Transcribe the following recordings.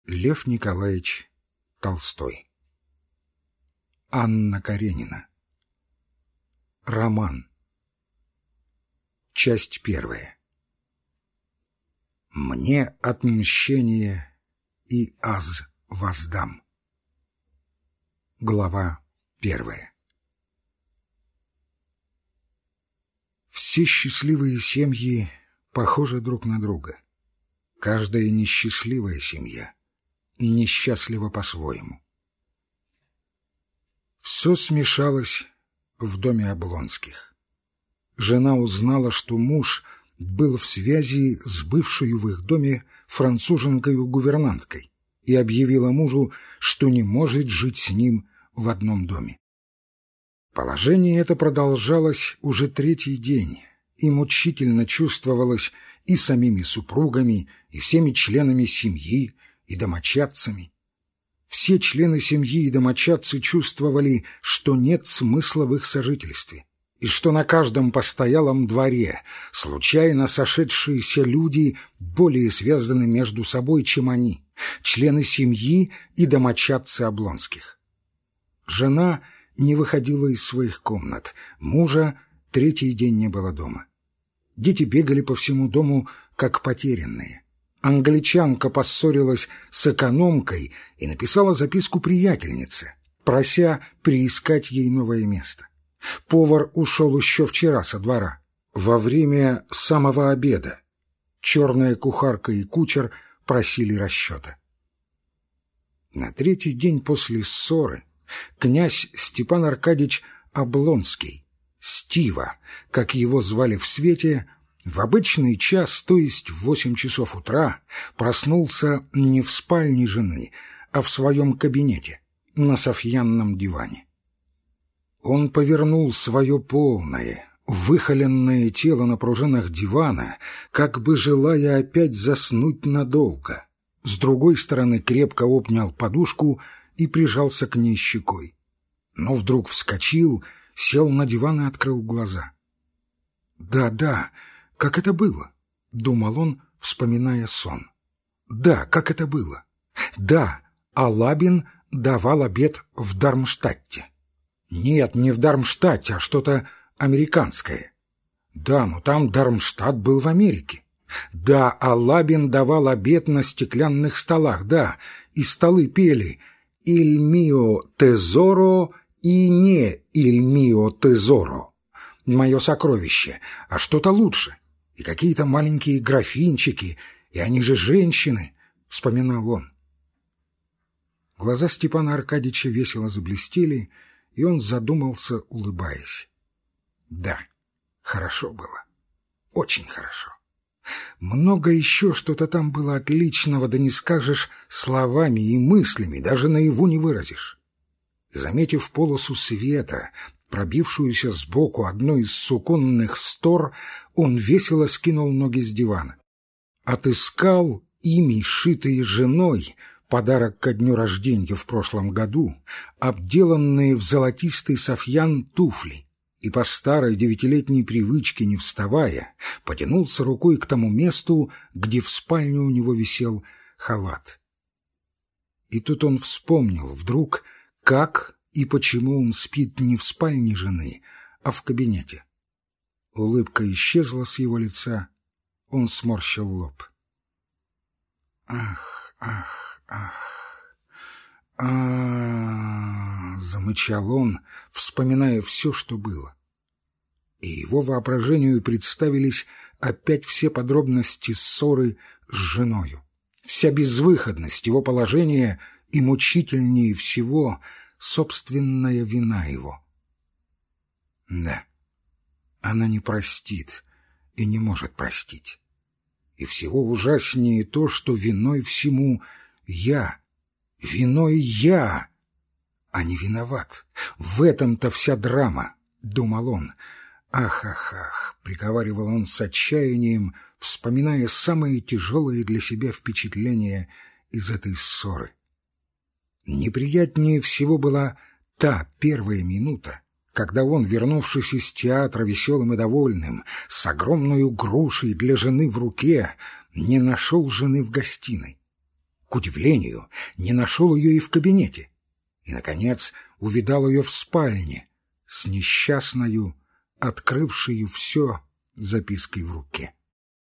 Лев Николаевич Толстой. Анна Каренина. Роман. Часть первая. Мне отмщение и аз воздам. Глава первая. Все счастливые семьи похожи друг на друга. Каждая несчастливая семья несчастлива по-своему. Все смешалось в доме Облонских. Жена узнала, что муж был в связи с бывшей в их доме француженкой-гувернанткой, и объявила мужу, что не может жить с ним в одном доме. Положение это продолжалось уже третий день, и мучительно чувствовалось и самими супругами, и всеми членами семьи, и домочадцами. Все члены семьи и домочадцы чувствовали, что нет смысла в их сожительстве, и что на каждом постоялом дворе случайно сошедшиеся люди более связаны между собой, чем они, члены семьи и домочадцы Облонских. Жена не выходила из своих комнат, мужа третий день не было дома. Дети бегали по всему дому, как потерянные. Англичанка поссорилась с экономкой и написала записку приятельнице, прося приискать ей новое место. Повар ушел еще вчера со двора, во время самого обеда. Черная кухарка и кучер просили расчета. На третий день после ссоры князь Степан Аркадьич Облонский, Стива, как его звали в свете, в обычный час, то есть в 8 часов утра, проснулся не в спальне жены, а в своем кабинете, на софьянном диване. Он повернул свое полное, выхоленное тело на пружинах дивана, как бы желая опять заснуть надолго. С другой стороны крепко обнял подушку и прижался к ней щекой. Но вдруг вскочил, сел на диван и открыл глаза. «Да, как это было?» — думал он, вспоминая сон. «Да, как это было? Да, Алабин давал обед в Дармштадте. Нет, не в Дармштадте, а что-то американское. Да, но там Дармштадт был в Америке. Да, Алабин давал обед на стеклянных столах, да, и столы пели «Il mio tesoro» и не «Il mio tesoro» — «Мое сокровище», а что-то лучше. И какие-то маленькие графинчики, и они же женщины, — вспоминал он. Глаза Степана Аркадьича весело заблестели, и он задумался, улыбаясь. Да, хорошо было, очень хорошо. Много еще что-то там было отличного, да не скажешь словами и мыслями, даже наяву не выразишь. Заметив полосу света, пробившуюся сбоку одной из суконных стор, он весело скинул ноги с дивана. Отыскал ими, шитые женой, подарок ко дню рождения в прошлом году, обделанные в золотистый софьян туфли, и по старой 9-летней привычке, не вставая, потянулся рукой к тому месту, где в спальне у него висел халат. И тут он вспомнил вдруг, как и почему он спит не в спальне жены, а в кабинете. Улыбка исчезла с его лица, он сморщил лоб. «Ах, замычал он, вспоминая все, что было. И его воображению представились опять все подробности ссоры с женою, вся безвыходность его положения и, мучительнее всего, собственная вина его. Да, она не простит и не может простить. И всего ужаснее то, что виной всему виной я, а не виноват. В этом-то вся драма, — думал он. Ах, — приговаривал он с отчаянием, вспоминая самые тяжелые для себя впечатления из этой ссоры. Неприятнее всего была та первая минута, когда он, вернувшись из театра веселым и довольным, с огромной грушей для жены в руке, не нашел жены в гостиной. К удивлению, не нашел ее и в кабинете. И, наконец, увидал ее в спальне с несчастною, открывшею все запиской в руке.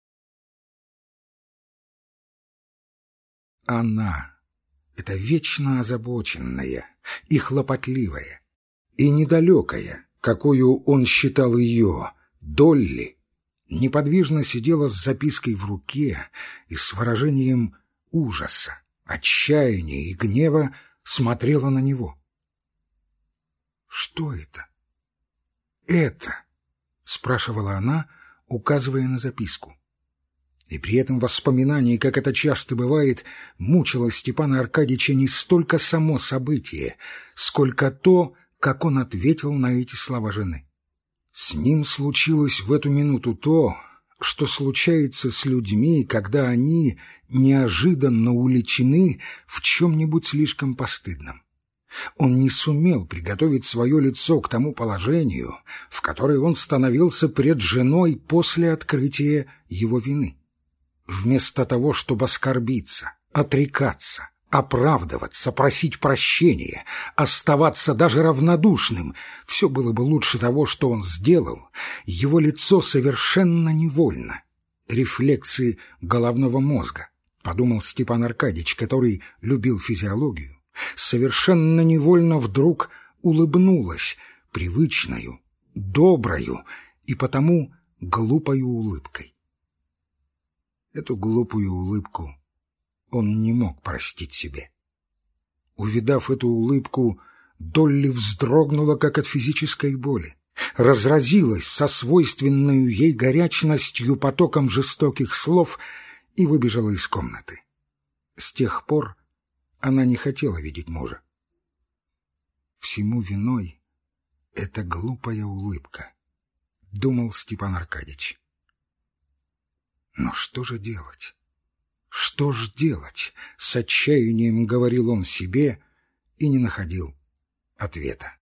Она, эта вечно озабоченная и хлопотливая, и недалекая, какую он считал ее, Долли, неподвижно сидела с запиской в руке и с выражением ужаса, отчаяния и гнева смотрела на него. «Что это?» «Это?» — спрашивала она, указывая на записку. И при этом воспоминании, как это часто бывает, мучило Степана Аркадьича не столько само событие, сколько то, как он ответил на эти слова жены. С ним случилось в эту минуту то, что случается с людьми, когда они неожиданно уличены в чем-нибудь слишком постыдном. Он не сумел приготовить свое лицо к тому положению, в которое он становился пред женой после открытия его вины. Вместо того, чтобы оскорбиться, отрекаться, оправдываться, просить прощения, оставаться даже равнодушным, все было бы лучше того, что он сделал, его лицо совершенно невольно. Рефлексы головного мозга, подумал Степан Аркадьич, который любил физиологию, совершенно невольно вдруг улыбнулась привычною, доброю и потому глупою улыбкой. Эту глупую улыбку он не мог простить себе. Увидав эту улыбку, Долли вздрогнула, как от физической боли, разразилась со свойственною ей горячностью потоком жестоких слов и выбежала из комнаты. С тех пор она не хотела видеть мужа. «Всему виной эта глупая улыбка», — думал Степан Аркадьич. Но что же делать? Что ж делать? С отчаянием говорил он себе и не находил ответа.